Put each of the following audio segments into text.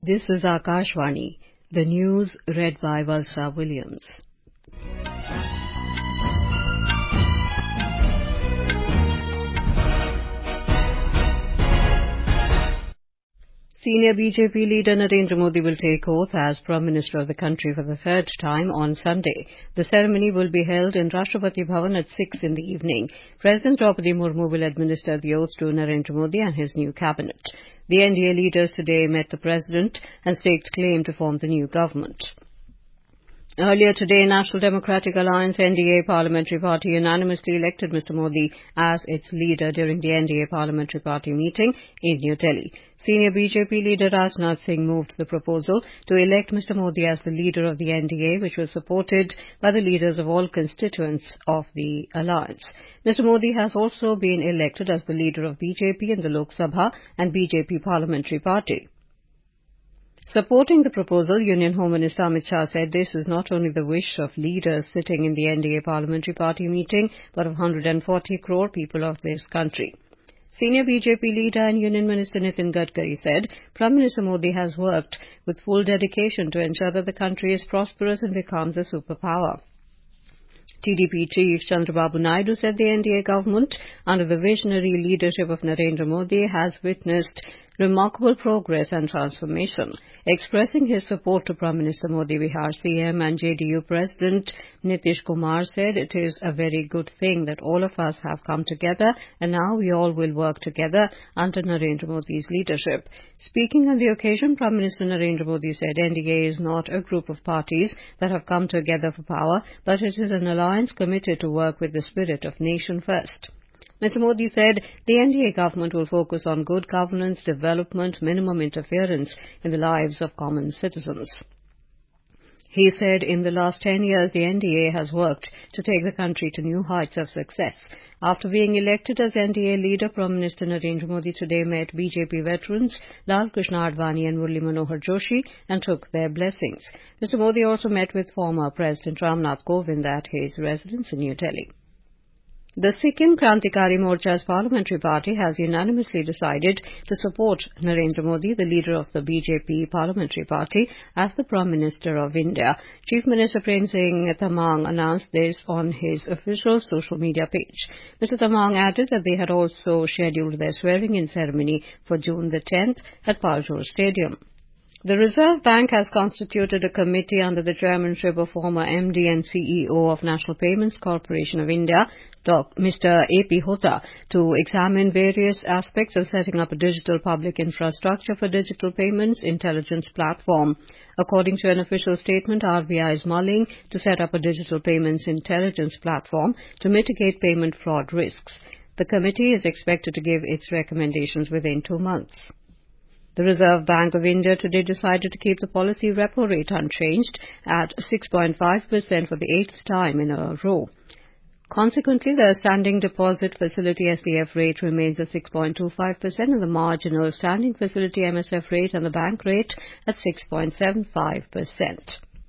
This is Akashvani, the news read by Valsa Williams. Senior BJP leader Narendra Modi will take oath as Prime Minister of the country for the third time on Sunday. The ceremony will be held in Rashtrapati Bhavan at 6 in the evening. President Draupadi Murmu will administer the oath to Narendra Modi and his new cabinet. The NDA leaders today met the President and staked claim to form the new government. Earlier today, National Democratic Alliance NDA Parliamentary Party unanimously elected Mr. Modi as its leader during the NDA Parliamentary Party meeting in New Delhi. Senior BJP leader Rajnath Singh moved the proposal to elect Mr. Modi as the leader of the NDA, which was supported by the leaders of all constituents of the alliance. Mr. Modi has also been elected as the leader of BJP in the Lok Sabha and BJP Parliamentary Party. Supporting the proposal, Union Home Minister Amit Shah said this is not only the wish of leaders sitting in the NDA Parliamentary Party meeting, but of 140 crore people of this country. Senior BJP leader and Union Minister Nitin Gadkari said Prime Minister Modi has worked with full dedication to ensure that the country is prosperous and becomes a superpower. TDP chief Chandrababu Naidu said the NDA government, under the visionary leadership of Narendra Modi, has witnessed remarkable progress and transformation. Expressing his support to Prime Minister Modi, Bihar CM and JDU President Nitish Kumar said it is a very good thing that all of us have come together and now we all will work together under Narendra Modi's leadership. Speaking on the occasion, Prime Minister Narendra Modi said NDA is not a group of parties that have come together for power, but it is an alliance committed to work with the spirit of nation first. Mr. Modi said the NDA government will focus on good governance, development, minimum interference in the lives of common citizens. He said in the last 10 years the NDA has worked to take the country to new heights of success. After being elected as NDA leader, Prime Minister Narendra Modi today met BJP veterans Lal Krishna Advani and Murli Manohar Joshi and took their blessings. Mr. Modi also met with former President Ramnath Kovind at his residence in New Delhi. The Sikkim Krantikari Morcha's parliamentary party has unanimously decided to support Narendra Modi, the leader of the BJP parliamentary party, as the Prime Minister of India. Chief Minister Prem Singh Tamang announced this on his official social media page. Mr. Tamang added that they had also scheduled their swearing-in ceremony for June the 10th at Paljor Stadium. The Reserve Bank has constituted a committee under the chairmanship of former MD and CEO of National Payments Corporation of India, Mr. A.P. Hota, to examine various aspects of setting up a digital public infrastructure for digital payments intelligence platform. According to an official statement, RBI is mulling to set up a digital payments intelligence platform to mitigate payment fraud risks. The committee is expected to give its recommendations within 2 months. The Reserve Bank of India today decided to keep the policy repo rate unchanged at 6.5% for the 8th time in a row. Consequently, the standing deposit facility SDF rate remains at 6.25% and the marginal standing facility MSF rate and the bank rate at 6.75%.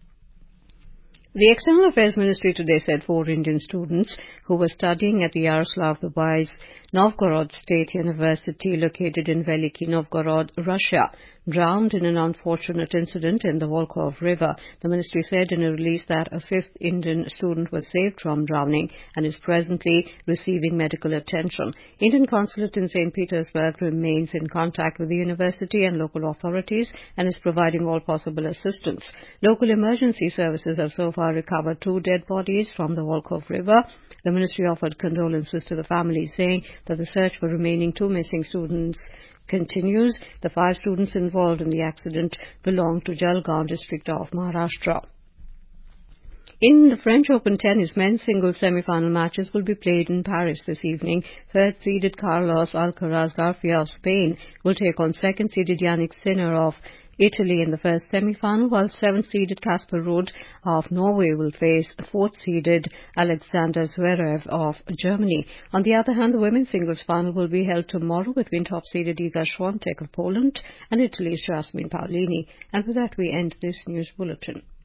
The External Affairs Ministry today said 4 Indian students who were studying at the Yaroslav Dubai's Novgorod State University located in Veliki Novgorod, Russia, drowned in an unfortunate incident in the Volkhov River. The ministry said in a release that a 5th Indian student was saved from drowning and is presently receiving medical attention. Indian consulate in St. Petersburg remains in contact with the university and local authorities and is providing all possible assistance. Local emergency services have so far recovered 2 dead bodies from the Volkhov River. The ministry offered condolences to the families, saying that the search for remaining 2 missing students continues. The 5 students involved in the accident belong to Jalgaon district of Maharashtra. In the French Open tennis, men's singles semi-final matches will be played in Paris this evening. 3rd-seeded Carlos Alcaraz Garcia of Spain will take on 2nd-seeded Yannick Sinner of Italy in the first semi-final, while 7th-seeded Casper Ruud of Norway will face 4th-seeded Alexander Zverev of Germany. On the other hand, the women's singles final will be held tomorrow between top-seeded Iga Swiatek of Poland and Italy's Jasmine Paolini. And with that, we end this news bulletin.